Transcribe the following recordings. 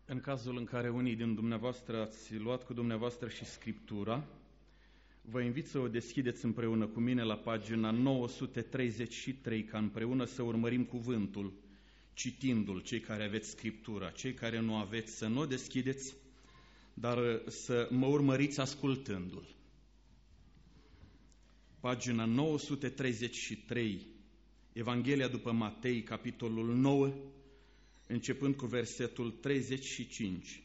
În cazul în care unii din dumneavoastră ați luat cu dumneavoastră și Scriptura, vă invit să o deschideți împreună cu mine la pagina 933, ca împreună să urmărim cuvântul, citindu-l, cei care aveți Scriptura, cei care nu aveți să nu o deschideți, dar să mă urmăriți ascultându-l. Pagina 933, Evanghelia după Matei, capitolul 9, începând cu versetul 35.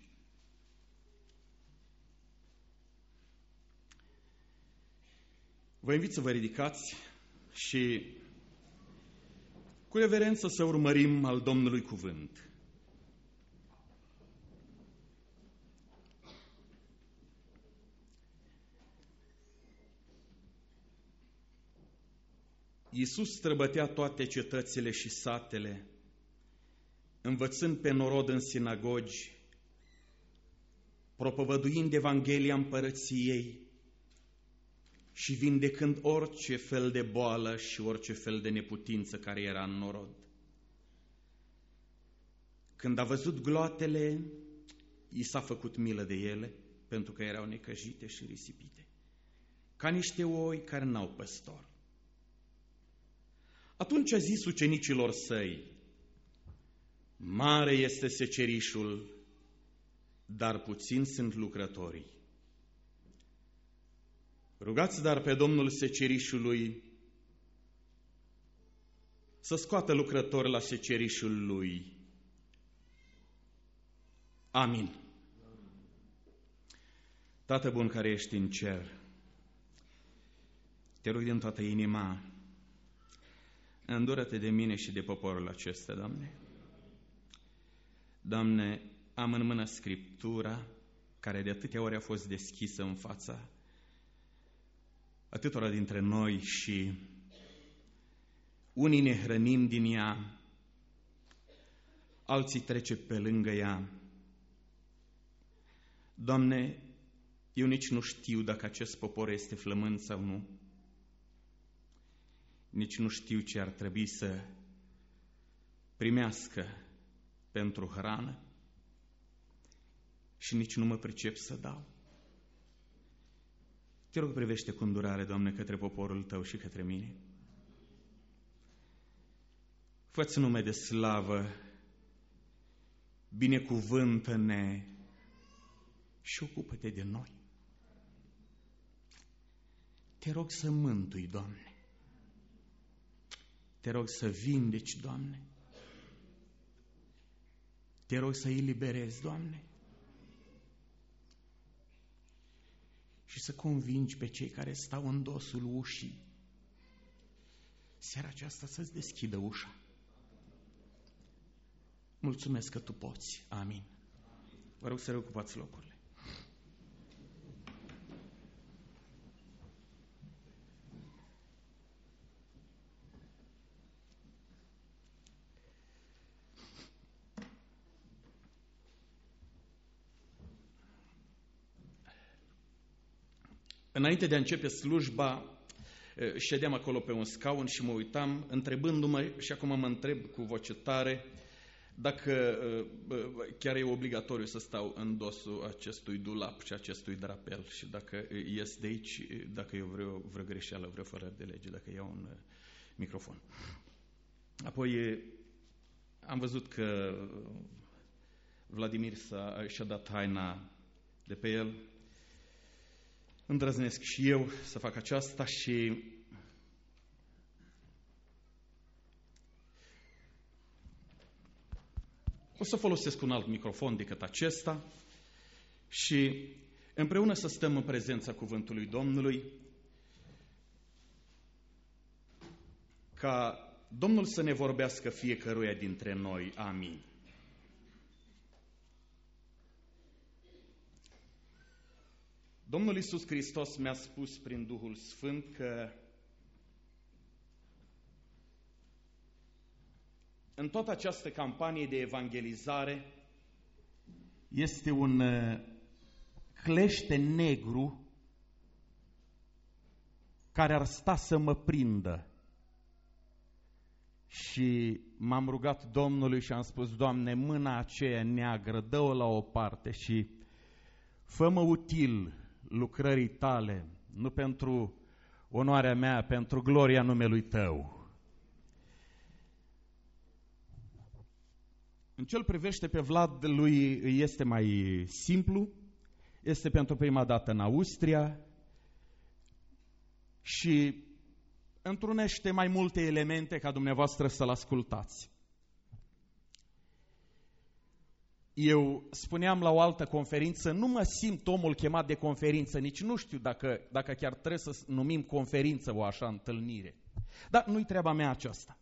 Vă invit să vă ridicați și cu reverență să urmărim al Domnului cuvânt. Iisus străbătea toate cetățile și satele, învățând pe norod în sinagogi, propovăduind Evanghelia împărăției și vindecând orice fel de boală și orice fel de neputință care era în norod. Când a văzut gloatele, i s-a făcut milă de ele, pentru că erau necăjite și risipite, ca niște oi care n-au păstor. Atunci a zis ucenicilor săi: mare este secerișul, dar puțini sunt lucrătorii. Rugați dar pe Domnul secerișului să scoată lucrători la secerișul lui. Amin. Tată bun care ești în cer, te rog din toată inima, îndură-te de mine și de poporul acesta, Doamne. Doamne, am în mână Scriptura, care de atâtea ori a fost deschisă în fața atâtora dintre noi și unii ne hrănim din ea, alții trece pe lângă ea. Doamne, eu nici nu știu dacă acest popor este flămând sau nu, nici nu știu ce ar trebui să primească pentru hrană și nici nu mă pricep să dau. Te rog, privește cu îndurare, Doamne, către poporul Tău și către mine. Fă-ți nume de slavă, binecuvântă-ne și ocupă-te de noi. Te rog să mântui, Doamne. Te rog să vindeci, Doamne. Te rog să eliberezi, Doamne. Și să convingi pe cei care stau în dosul ușii seara aceasta să-ți deschidă ușa. Mulțumesc că Tu poți. Amin. Vă rog să reocupați locurile. Înainte de a începe slujba, ședeam acolo pe un scaun și mă uitam, întrebându-mă, și acum mă întreb cu voce tare, dacă chiar e obligatoriu să stau în dosul acestui dulap și acestui drapel și dacă ies de aici, dacă eu vreo greșeală, vreo fără de lege, dacă iau un microfon. Apoi am văzut că Vladimir și-a dat haina de pe el. Îndrăznesc și eu să fac aceasta și o să folosesc un alt microfon decât acesta și împreună să stăm în prezența cuvântului Domnului, ca Domnul să ne vorbească fiecăruia dintre noi. Amin. Domnul Iisus Hristos mi-a spus prin Duhul Sfânt că în toată această campanie de evangelizare este un clește negru care ar sta să mă prindă și m-am rugat Domnului și am spus: Doamne, mâna aceea neagră, dă-o la o parte și fă-mă util lucrării Tale, nu pentru onoarea mea, pentru gloria numelui Tău. În ce îl privește pe Vlad, lui este mai simplu, este pentru prima dată în Austria și întrunește mai multe elemente ca dumneavoastră să-l ascultați. Eu spuneam la o altă conferință, nu mă simt omul chemat de conferință, nici nu știu dacă chiar trebuie să numim conferință o așa întâlnire. Dar nu-i treaba mea aceasta.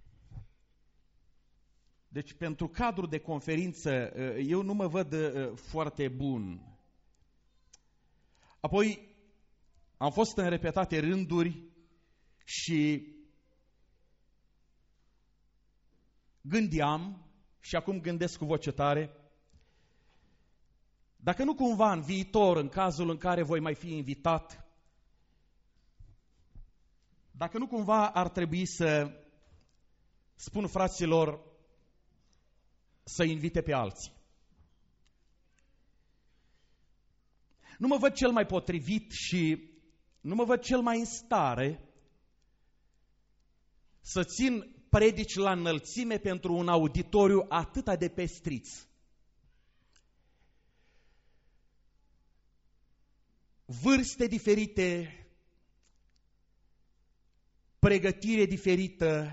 Deci pentru cadrul de conferință eu nu mă văd foarte bun. Apoi am fost în repetate rânduri și gândeam, și acum gândesc cu voce tare, dacă nu cumva în viitor, în cazul în care voi mai fi invitat, dacă nu cumva ar trebui să spun fraților să invite pe alții. Nu mă văd cel mai potrivit și nu mă văd cel mai în stare să țin predici la înălțime pentru un auditoriu atât de pestriț. Vârste diferite, pregătire diferită,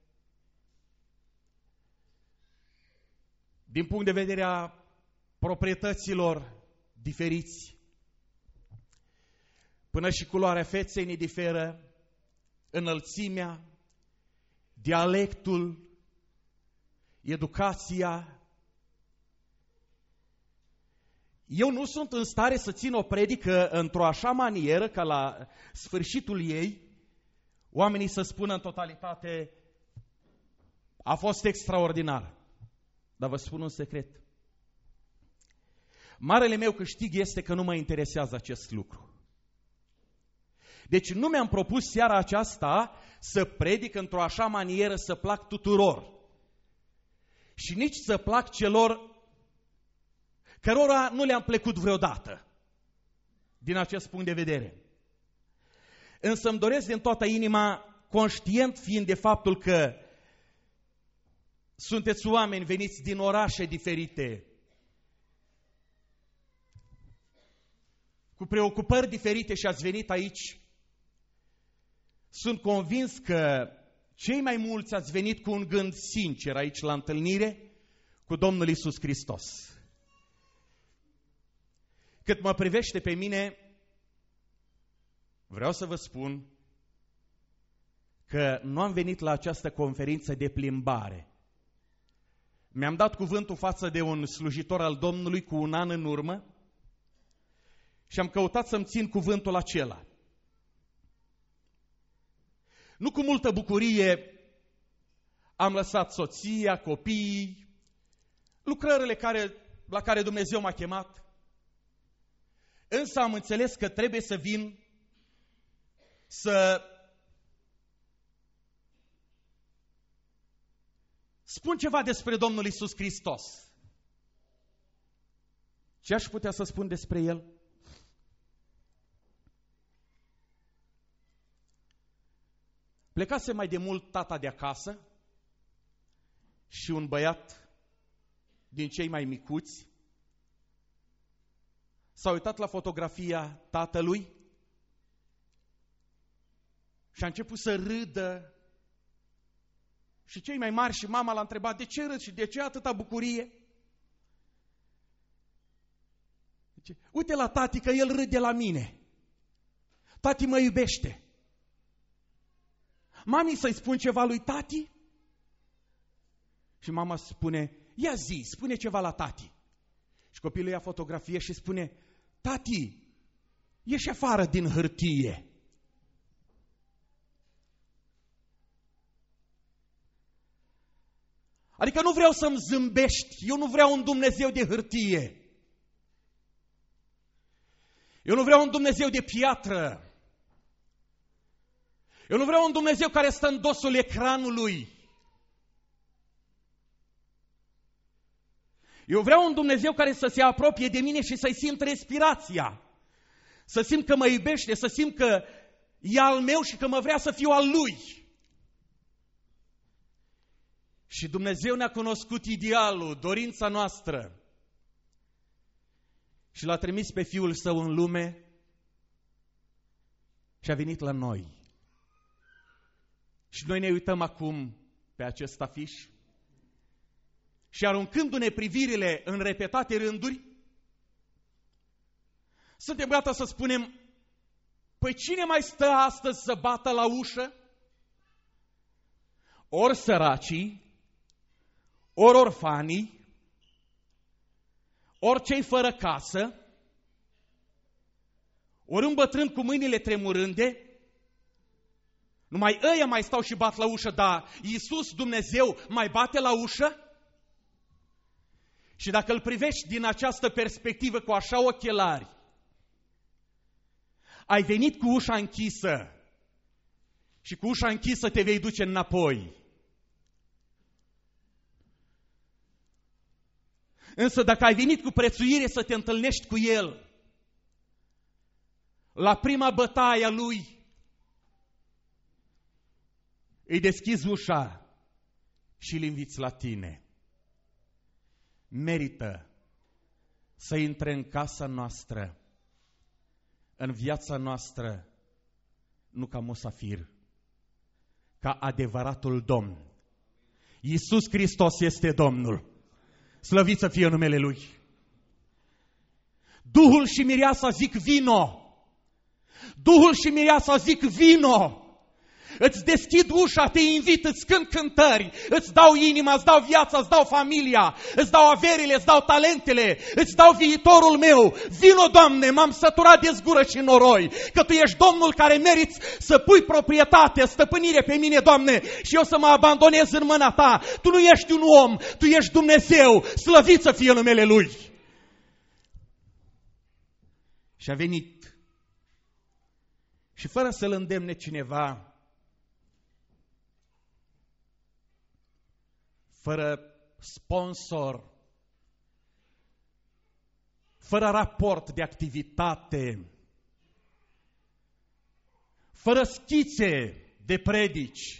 din punct de vedere a proprietăților diferiți. Până și culoarea feței ne diferă, înălțimea, dialectul, educația. Eu nu sunt în stare să țin o predică într-o așa manieră ca la sfârșitul ei oamenii să spună în totalitate: a fost extraordinar. Dar vă spun un secret. Marele meu câștig este că nu mă interesează acest lucru. Deci nu mi-am propus seara aceasta să predic într-o așa manieră să plac tuturor. Și nici să plac celor cărora nu le-am plăcut vreodată. Din acest punct de vedere. Însă îmi doresc din toată inima, conștient fiind de faptul că sunteți oameni veniți din orașe diferite, cu preocupări diferite și ați venit aici, sunt convins că cei mai mulți ați venit cu un gând sincer aici la întâlnire cu Domnul Iisus Hristos. Cât mă privește pe mine, vreau să vă spun că nu am venit la această conferință de plimbare. Mi-am dat cuvântul față de un slujitor al Domnului cu un an în urmă și am căutat să-mi țin cuvântul acela. Nu cu multă bucurie am lăsat soția, copiii, lucrările la care Dumnezeu m-a chemat, însă am înțeles că trebuie să vin să spun ceva despre Domnul Iisus Hristos. Ce aș putea să spun despre El? Plecase mai de mult tata de acasă și un băiat din cei mai micuți s-a uitat la fotografia tatălui și a început să râdă. Și cei mai mari și mama l-a întrebat: de ce râzi și de ce atâta bucurie? Zice: uite la tati că el râde la mine. Tati mă iubește. Mami, să-i spun ceva lui tati? Și mama spune: ia zi, spune ceva la tati. Și copilul ia fotografie și spune: tati, ieși afară din hârtie. Adică nu vreau să-mi zâmbești, eu nu vreau un Dumnezeu de hârtie. Eu nu vreau un Dumnezeu de piatră. Eu nu vreau un Dumnezeu care stă în dosul ecranului. Eu vreau un Dumnezeu care să se apropie de mine și să-i simt respirația. Să simt că mă iubește, să simt că e al meu și că mă vrea să fiu al Lui. Și Dumnezeu ne-a cunoscut idealul, dorința noastră. Și L-a trimis pe Fiul Său în lume și a venit la noi. Și noi ne uităm acum pe acest afiș și aruncându-ne privirile în repetate rânduri, suntem gata să spunem, păi cine mai stă astăzi să bată la ușă? Ori săracii, ori orfanii, ori cei fără casă, ori un bătrân cu mâinile tremurânde. Numai ăia mai stau și bat la ușă, dar Iisus, Dumnezeu, mai bate la ușă? Și dacă îl privești din această perspectivă cu așa ochelari, ai venit cu ușa închisă și cu ușa închisă te vei duce înapoi. Însă dacă ai venit cu prețuire să te întâlnești cu El, la prima bătaie a Lui, îi deschizi ușa și îl inviți la tine. Merită să intre în casa noastră, în viața noastră, nu ca musafir, ca adevăratul Domn. Iisus Hristos este Domnul. Slăvit să fie numele Lui. Duhul și mireasa zic vino. Duhul și mireasa zic vino. Îți deschid ușa, te invit, îți cânt cântări, îți dau inima, îți dau viața, îți dau familia, îți dau averile, îți dau talentele, îți dau viitorul meu. Vino, Doamne, m-am săturat de zgură și noroi, că Tu ești Domnul care meriți să pui proprietate, stăpânire pe mine, Doamne, și eu să mă abandonez în mâna Ta. Tu nu ești un om, Tu ești Dumnezeu, slăvit să fie numele Lui. Și a venit și fără să-l îndemne cineva, fără sponsor, fără raport de activitate, fără schițe de predici,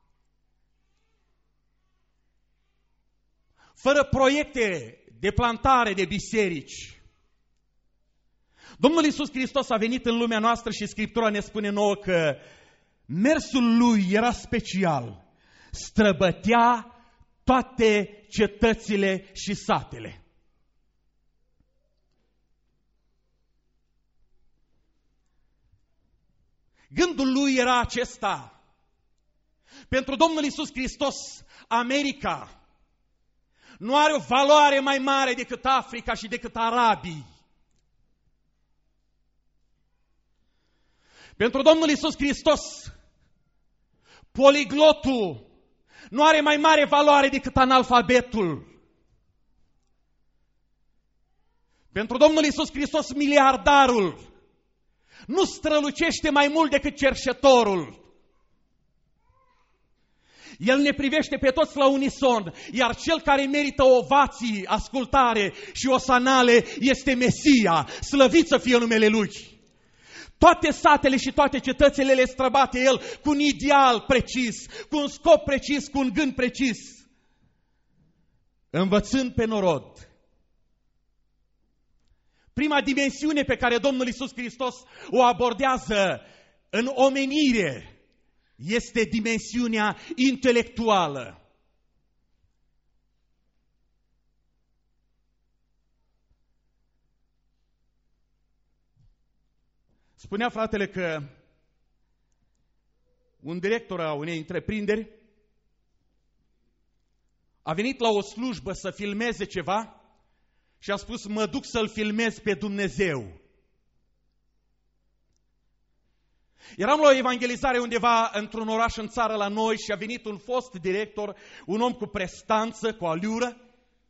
fără proiecte de plantare de biserici. Domnul Iisus Hristos a venit în lumea noastră și Scriptura ne spune nouă că mersul Lui era special, străbătea toate cetățile și satele. Gândul lui era acesta. Pentru Domnul Iisus Hristos, America nu are o valoare mai mare decât Africa și decât arabii. Pentru Domnul Iisus Hristos, poliglotul nu are mai mare valoare decât analfabetul. Pentru Domnul Iisus Hristos, miliardarul nu strălucește mai mult decât cerșetorul. El ne privește pe toți la unison, iar cel care merită ovații, ascultare și osanale este Mesia, slăvit să fie numele Lui. Toate satele și toate cetățile le străbate El cu un ideal precis, cu un scop precis, cu un gând precis, învățând pe norod. Prima dimensiune pe care Domnul Iisus Hristos o abordează în omenire este dimensiunea intelectuală. Spunea fratele că un director a unei întreprinderi a venit la o slujbă să filmeze ceva și a spus: mă duc să-L filmez pe Dumnezeu. Eram la o evangelizare undeva într-un oraș în țară la noi și a venit un fost director, un om cu prestanță, cu aliură.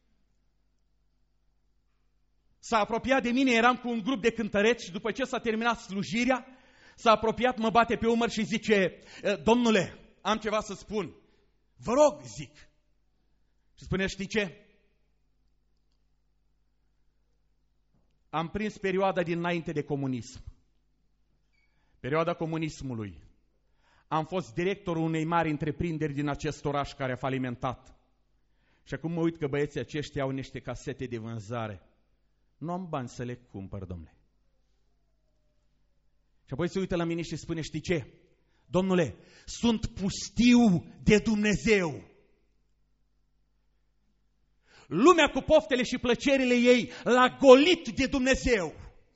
S-a apropiat de mine, eram cu un grup de cântăreți și după ce s-a terminat slujirea, s-a apropiat, mă bate pe umăr și zice: domnule, am ceva să spun. Vă rog, zic. Și spune: știi ce? am prins perioada dinainte de comunism. Perioada comunismului. Am fost directorul unei mari întreprinderi din acest oraș care a falimentat. Și acum mă uit că băieții aceștia au niște casete de vânzare. Nu am bani să le cumpăr, domnule. Și apoi se uită la mine și spune, știi ce? Domnule, sunt pustiu de Dumnezeu. Lumea cu poftele și plăcerile ei l-a golit de Dumnezeu.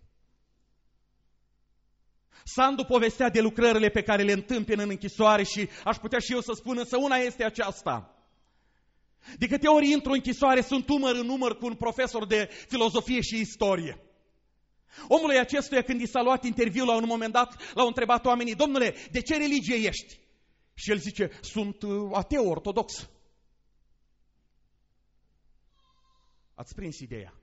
Sandu povestea de lucrările pe care le întâmpină în închisoare și aș putea și eu să spun, însă una este aceasta. De câte ori intru în închisoare, sunt umăr în umăr cu un profesor de filozofie și istorie. Omului acestuia, când i s-a luat interviul la un moment dat, l-au întrebat oamenii, domnule, de ce religie ești? Și el zice, sunt ateu ortodox. Ați prins ideea.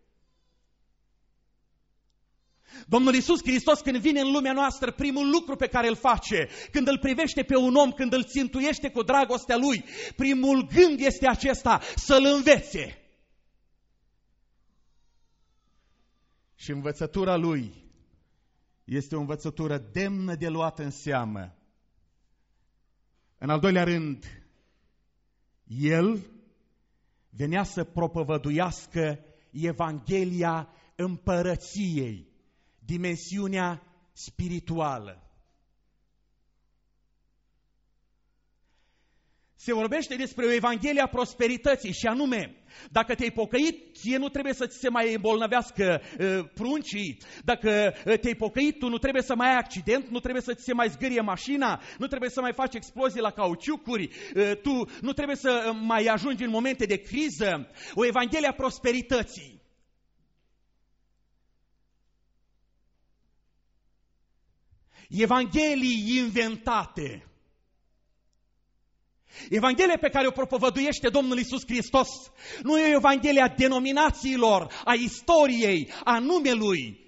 Domnul Iisus Hristos, când vine în lumea noastră, primul lucru pe care îl face, când îl privește pe un om, când îl țintuiește cu dragostea lui, primul gând este acesta, să-l învețe. Și învățătura lui este o învățătură demnă de luat în seamă. În al doilea rând, el venea să propovăduiască Evanghelia împărăției, dimensiunea spirituală. Se vorbește despre o Evanghelie a prosperității și anume, dacă te-ai pocăit, ție nu trebuie să ți se mai îmbolnăvească pruncii, dacă te-ai pocăit, tu nu trebuie să mai ai accident, nu trebuie să ți se mai zgârie mașina, nu trebuie să mai faci explozii la cauciucuri, tu nu trebuie să mai ajungi în momente de criză, o Evanghelie a prosperității. Evanghelii inventate. Evanghelia pe care o propovăduiește Domnul Iisus Hristos nu e o Evanghelie a denominațiilor, a istoriei, a numelui.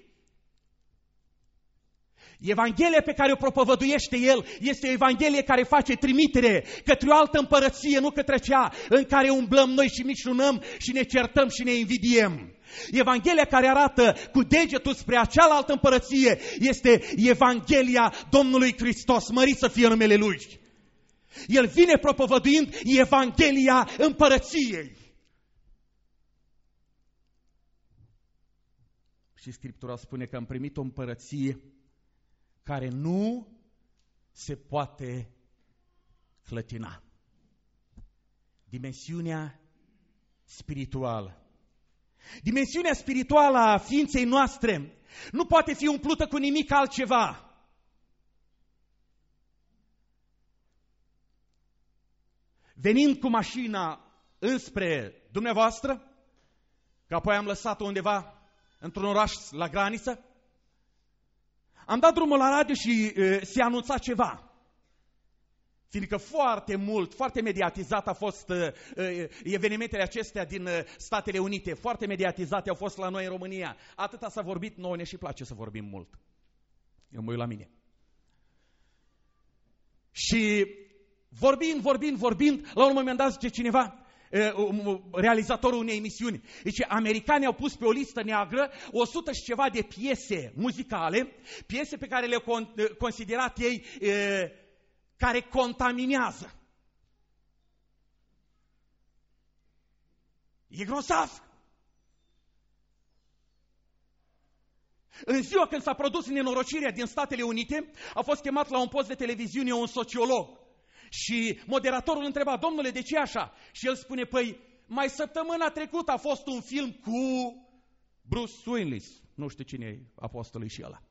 Evanghelia pe care o propovăduiește El este o Evanghelie care face trimitere către o altă împărăție, nu către cea în care umblăm noi și mișunăm și ne certăm și ne invidiem. Evanghelia care arată cu degetul spre cealaltă împărăție este Evanghelia Domnului Hristos, mărit să fie numele Lui. El vine propovăduind Evanghelia împărăției. Și Scriptura spune că am primit o împărăție care nu se poate clătina. Dimensiunea spirituală. Dimensiunea spirituală a ființei noastre nu poate fi umplută cu nimic altceva. Venind cu mașina înspre dumneavoastră, că apoi am lăsat-o undeva într-un oraș la graniță, am dat drumul la radio și se anunța ceva. Fiindcă foarte mult, foarte mediatizat a fost evenimentele acestea din Statele Unite, foarte mediatizate au fost la noi în România. Atâta s-a vorbit, nouă ne și place să vorbim mult. Eu mă uit la mine. Și vorbind, la un moment dat zice cineva, realizatorul unei emisiuni, zice, americanii au pus pe o listă neagră 100 și ceva de piese muzicale, piese pe care le-au considerat ei care contaminează. E grozav. În ziua când s-a produs nenorocirea din Statele Unite, a fost chemat la un post de televiziune un sociolog. Și moderatorul întreba, domnule, de ce așa? Și el spune, păi, mai săptămâna trecută a fost un film cu Bruce Willis. Nu știu cine e apostolul și ăla.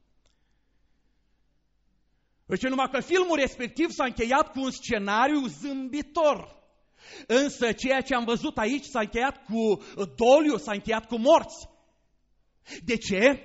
Deci numai că filmul respectiv s-a încheiat cu un scenariu zâmbitor. Însă ceea ce am văzut aici s-a încheiat cu doliu, s-a încheiat cu morți. De ce?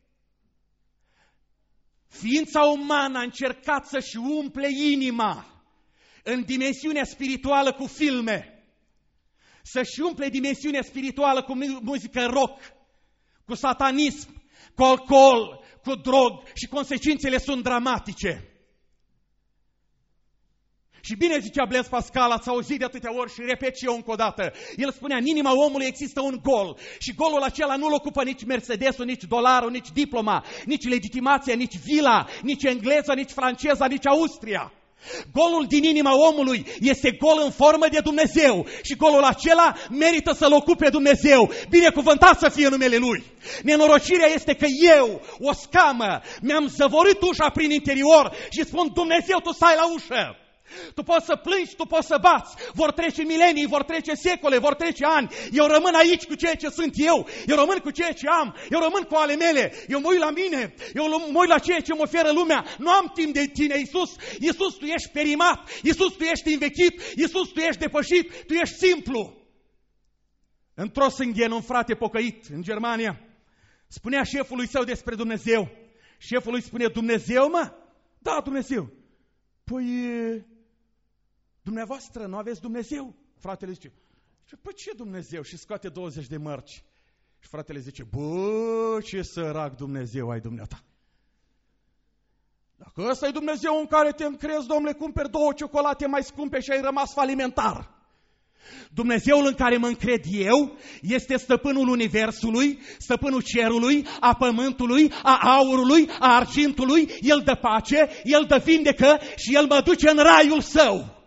Ființa umană a încercat să-și umple inima în dimensiunea spirituală cu filme, să-și umple dimensiunea spirituală cu muzică rock, cu satanism, cu alcool, cu drog și consecințele sunt dramatice. Și bine zicea Blaise Pascal, ați auzit de atâtea ori și repet și eu încă o dată. El spunea, în inima omului există un gol și golul acela nu-l ocupă nici Mercedesul, nici dolarul, nici diploma, nici legitimația, nici vila, nici engleza, nici franceza, nici Austria. Golul din inima omului este gol în formă de Dumnezeu și golul acela merită să-L ocupe Dumnezeu. Binecuvântat să fie numele Lui. Nenorocirea este că eu, o scamă, mi-am zăvorit ușa prin interior și spun, Dumnezeu, Tu stai la ușă. Tu poți să plângi, tu poți să bați. Vor trece milenii, vor trece secole, vor trece ani. Eu rămân aici cu ceea ce sunt eu. Eu rămân cu ceea ce am. Eu rămân cu ale mele. Eu mă uit la mine. Eu mă uit la ceea ce mă oferă lumea. Nu am timp de tine, Iisus. Iisus, Tu ești perimat. Iisus, Tu ești învechit. Iisus, Tu ești depășit. Tu ești simplu. Într-o sânghen, un frate pocăit în Germania spunea șefului său despre Dumnezeu. Șeful îi spune, Dumnezeu, mă? Da, Dumnezeu. Păi, dumneavoastră nu aveți Dumnezeu? Fratele zice, păi ce Dumnezeu? Și scoate 20 de mărci. Și fratele zice, bă, ce sărac Dumnezeu ai dumneata. Dacă ăsta e Dumnezeu în care te încrezi, domnule, cumperi 2 ciocolate mai scumpe și ai rămas falimentar. Dumnezeul în care mă încred eu este stăpânul universului, stăpânul cerului, a pământului, a aurului, a argintului. El dă pace, El dă vindecă și El mă duce în raiul Său.